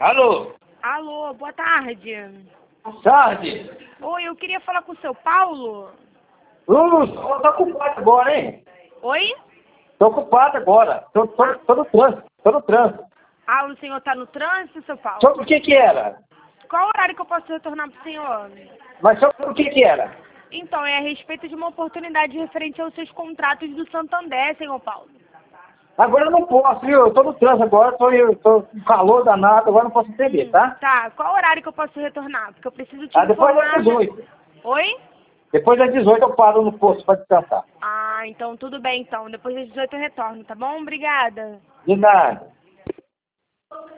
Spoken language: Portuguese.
Alô? Alô, boa tarde. Tarde? Oi, eu queria falar com o seu Paulo. Tô ocupado agora, hein? Oi? Tô ocupado agora. Tô no trânsito. Tô no trânsito. Ah, o senhor tá no trânsito, seu Paulo? Sobre o que era? Qual horário que eu posso retornar pro senhor? Mas sobre o que era? Então, é a respeito de uma oportunidade referente aos seus contratos do Santander, senhor Paulo. Agora eu não posso, viu? Eu tô no trânsito agora, tô com calor danado, agora não posso entender, tá? Tá, qual horário que eu posso retornar? Porque eu preciso te Depois informar... das 18. Oi? Depois das 18 eu paro no posto pra descansar. Ah, então tudo bem, então. Depois das 18 eu retorno, tá bom? Obrigada. De nada.